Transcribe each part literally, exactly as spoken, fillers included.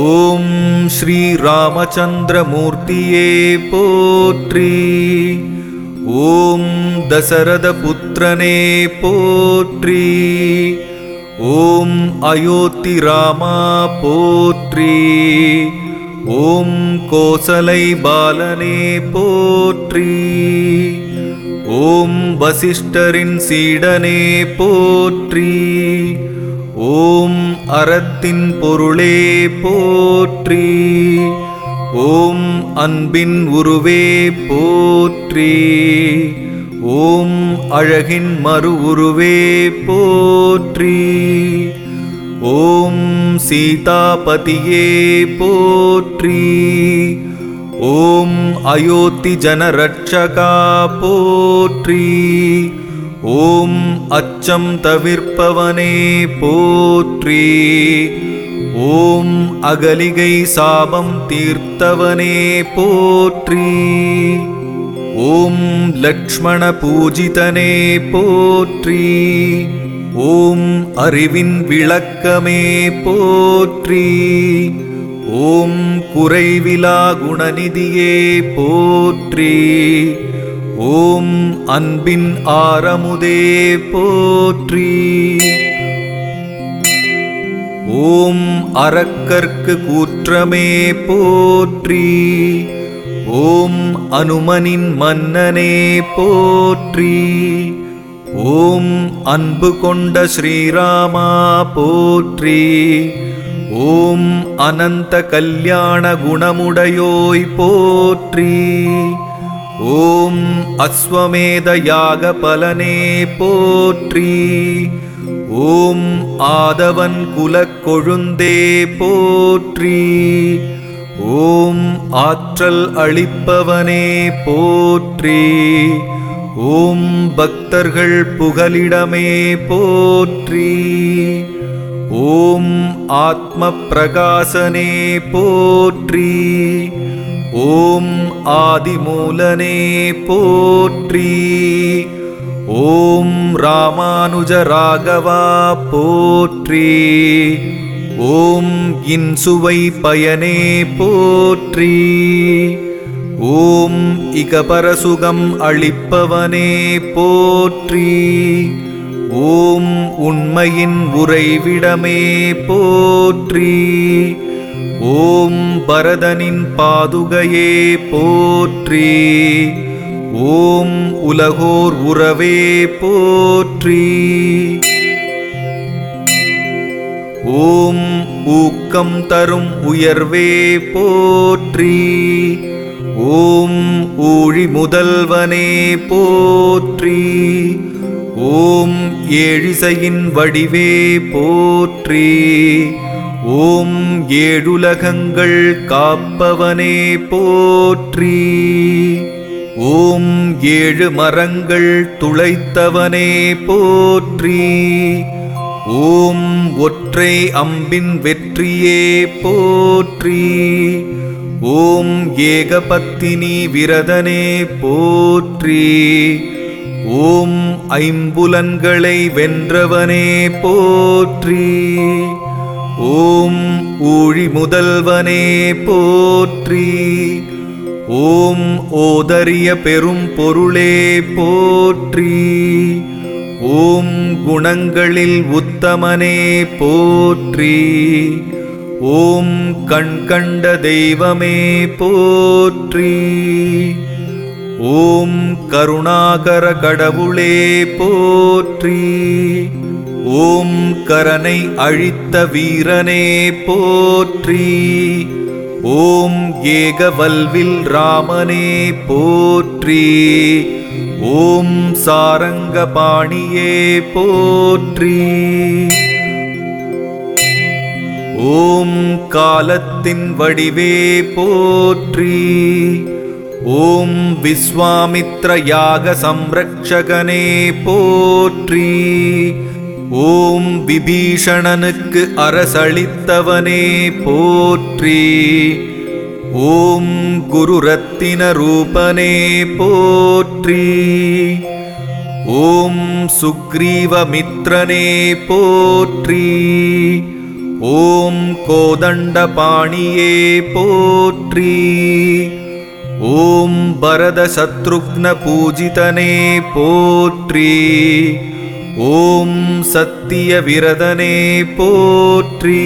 ஓம் ஸ்ரீ ராமச்சந்திரமூர்த்தியே போற்றி. ஓம் தசரத புத்திரனே போற்றி. ஓம் அயோத்தி ராமா போற்றி. ஓம் கோசலை பாலனே போற்றி. ஓம் வசிஷ்டரின் சீடனே போற்றி. ஓம் அறத்தின் பொருளே போற்றி. ஓம் அன்பின் உருவே போற்றி. ஓம் அழகின் மறு உருவே போற்றி. ஓம் சீதாபதியே போற்றி. ஓம் அயோத்தி ஜனரட்சகா போற்றி. ஓம் அச்சம் தவிர்ப்பவனே போற்றி. ஓம் அகலிகை சாபம் தீர்த்தவனே போற்றி. ஓம் லக்ஷ்மண பூஜிதனே போற்றி. ஓம் அறிவின் விளக்கமே போற்றி. ஓம் குறைவிலா குணநிதியே போற்றி. ஓம் அன்பின் ஆரமுதே போற்றி. ஓம் அரக்கர்க்கு கூற்றமே போற்றி. ஓம் அனுமனின் மன்னனே போற்றி. ஓம் அன்பு கொண்ட ஸ்ரீராமா போற்றி. ஓம் அனந்த கல்யாண குணமுடையோய் போற்றி. ஓம் அஸ்வமேத யாக பலனே போற்றி. ஓம் ஆதவன் குலக் கொழுந்தே போற்றி. ஓம் ஆற்றல் அளிப்பவனே போற்றி. ஓம் பக்தர்கள் புகலிடமே போற்றி. ஓம் ஆத்ம பிரகாசனே போற்றி. ஓம் ஆதிமூலனே போற்றி. ஓம் ராமானுஜ ராகவா போற்றி. ஓம் இன்சுவை பயனே போற்றி. ஓம் இகபரசுகம் அளிப்பவனே போற்றி. ஓம் உண்மையின் உறைவிடமே போற்றி. ஓம் பரதனின் பாதுகையே போற்றி. ஓம் உலகோர் உறவே போற்றி. ஓம் ஊக்கம் தரும் உயர்வே போற்றி. ஓம் ஊழி முதல்வனே போற்றி. ஓம் ஏழிசையின் வடிவே போற்றி. ஓம் ஏழுலகங்கள் காப்பவனே போற்றி. ஓம் ஏழு மரங்கள் துளைத்தவனே போற்றி. ஓம் ஒற்றை அம்பின் வெற்றியே போற்றி. ஓம் ஏகபத்தினி விரதனே போற்றி. ஓம் ஐம்புலன்களை வென்றவனே போற்றி. ஓம் ஊழி முதல்வனே போற்றி. ஓம் ஓதரிய பெரும் பொருளே போற்றி. ஓம் குணங்களில் உத்தமனே போற்றி. ஓம் கண் கண்ட தெய்வமே போற்றி. ஓம் கருணாகர கடவுளே போற்றி. ஓம் கரனை அழித்த வீரனே போற்றி. ஓம் ஏகவல்வில் ராமனே போற்றி. ஓம் சாரங்கபாணியே போற்றி. ஓம் காலத்தின் வடிவே போற்றி. ஓம் விஸ்வாமித்ர யாக சம்ரக்ஷகனே போற்றி. ஓம் விபீஷணனுக்கு அரசளித்தவனே போற்றி. ஓம் குரு ரத்தின ரூபனே போற்றி. ஓம் சுக்ரீவமித்ரனே போற்றி. ஓம் கோதண்டபாணியே போற்றி. ஓம் பரத சத்ருக்ன பூஜிதனே போற்றி. ஓம் சத்திய விரதனே போற்றி.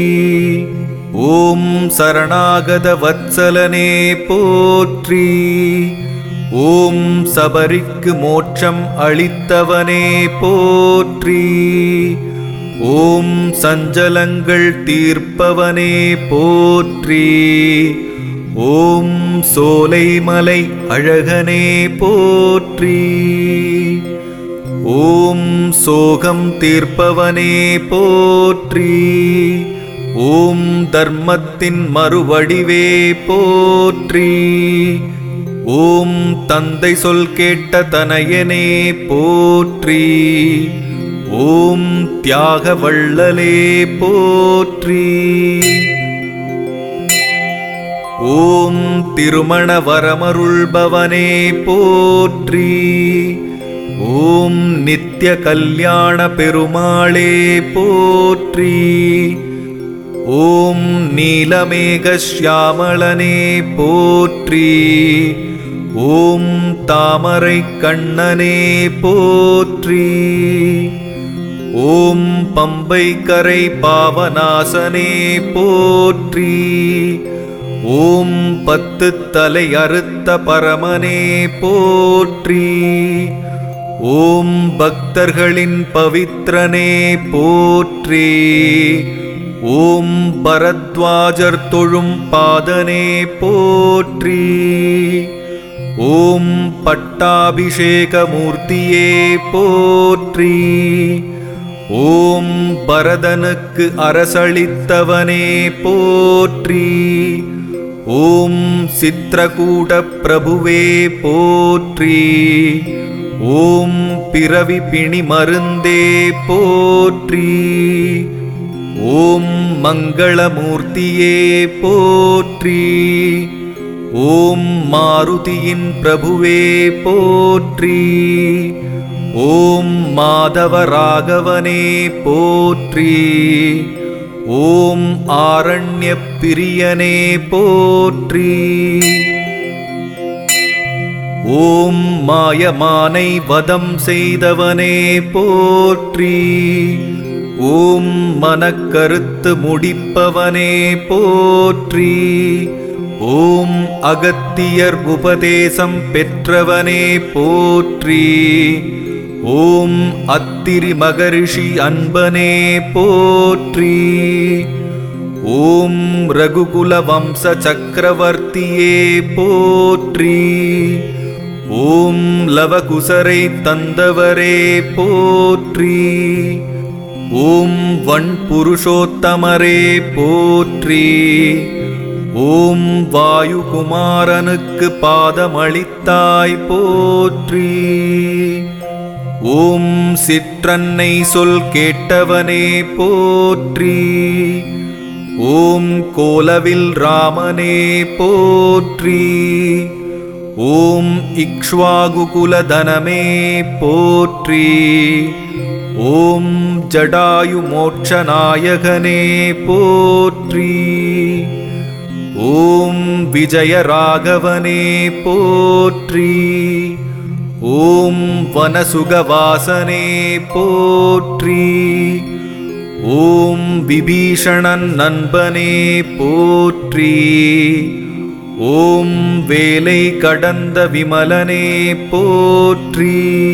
ஓம் சரணாகத வத்சலனே போற்றி. ஓம் சபரிக்கு மோட்சம் அளித்தவனே போற்றி. ஓம் சஞ்சலங்கள் தீர்ப்பவனே போற்றி. ஓம் சோலைமலை அழகனே போற்றி. ஓம் சோகம் தீர்ப்பவனே போற்றி. ஓம் தர்மத்தின் மறுவடிவே போற்றி. ஓம் தந்தை சொல் கேட்ட தனயனே போற்றி. ஓம் தியாக வள்ளலே போற்றி. ஓம் திருமண வரமருள்பவனே போற்றி. ஓம் நித்ய கல்யாண பெருமாளே போற்றி. ஓம் நீலமேக ஷ்யாமளனே போற்றி. ஓம் தாமரை கண்ணனே போற்றி. ஓம் பம்பை கரை பாவநாசனே போற்றி. ஓம் பத்து தலை அறுத்த பரமனே போற்றி. ஓம் பக்தர்களின் பவித்ரனே போற்றி. ஓம் பரத்வாஜர் தொழும் பாதனே போற்றி. ஓம் பட்டாபிஷேக மூர்த்தியே போற்றி. ஓம் பரதனுக்கு அரசளித்தவனே போற்றி. ஓம் சித்ரகூட பிரபுவே போற்றி. ஓம் பிறவி பிணி மருந்தே போற்றி. ஓம் மங்களமூர்த்தியே போற்றி. ஓம் மாருதியின் பிரபுவே போற்றி. ஓம் மாதவ ராகவனே போற்றி. ஓம் ஆரண்ய பிரியனே போற்றி. ஓம் மாயமானை வதம் செய்தவனே போற்றி. ஓம் மனக்கருத்து முடிப்பவனே போற்றி. ஓம் அகத்தியர் உபதேசம் பெற்றவனே போற்றி. ஓம் அத்திரி மகரிஷி அன்பனே போற்றி. ஓம் ரகுகுல வம்ச சக்கரவர்த்தியே போற்றி. ஓம் லவகுசரை தந்தவரே போற்றி. ஓம் வன் புருஷோத்தமரே போற்றி. ஓம் வாயுகுமாரனுக்கு பாதமளித்தாய் போற்றி. ஓம் சிற்றன்னை சொல் கேட்டவனே போற்றி. ஓம் கோலவில் ராமனே போற்றி. ஓம் இக்ஷ்வாகுகுலதனமே போற்றி. ஓம் ஜடாயு மோட்சநாயகனே போற்றி. ஓம் விஜயராகவனே போற்றி. ஓம் வனசுகவாசனே போற்றி. ஓம் விபீஷணன் நண்பனே போற்றி. ஓம் வேலை கடந்த விமலனே போற்றி.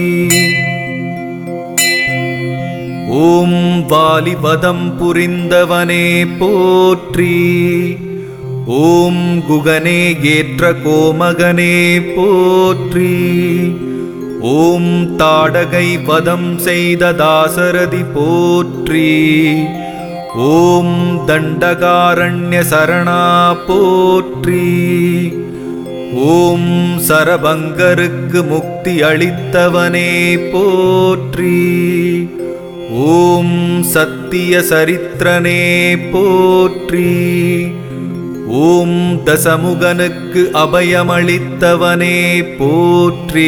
ஓம் வாலிபதம் புரிந்தவனே போற்றி. ஓம் குகனே ஏற்ற கோமகனே போற்றி. ஓம் தாடகை வதம் செய்த தாசரதி போற்றி. ஓம் தண்டகாரண்ய சரணா போற்றி. ஓம் சரபங்கருக்கு முக்தி அளித்தவனே போற்றி. ஓம் சத்திய சரித்திரனே போற்றி. ஓம் தசமுகனுக்கு அபயமளித்தவனே போற்றி.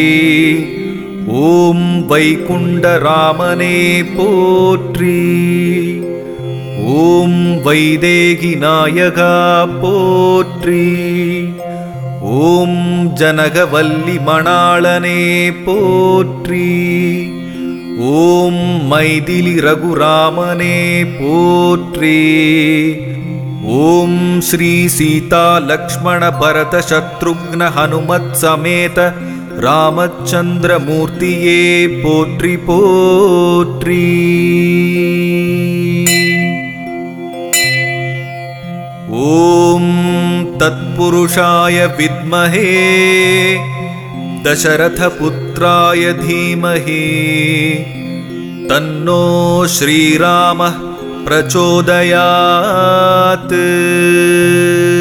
ஓம் வைகுண்ட ராமனே போற்றி. ஓம் வைதேகி நாயகா போற்றி. ஓம் ஜனகவல்லி மணாளனே போற்றி. ஓம் மைதிலி ரகுராமனே போற்றி. ஓம் ஸ்ரீ சீதா லக்ஷ்மண பரத சத்ருக்ன ஹனுமத் சமேத ராமச்சந்திர மூர்த்தியே போற்றி போற்றி. ஓம் தத்புருஷாய வித்மஹே தசரத புத்ராய தீமஹி தன்னோ ஸ்ரீராம பிரச்சோதயாத்.